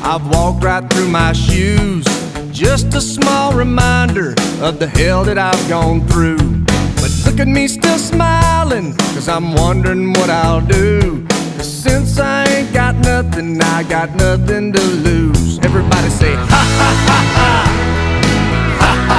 I've walked right through my shoes. Just a small reminder of the hell that I've gone through. But look at me still smiling, 'cause I'm wondering what I'll do. 'Cause since I ain't got nothing, I got nothing to lose.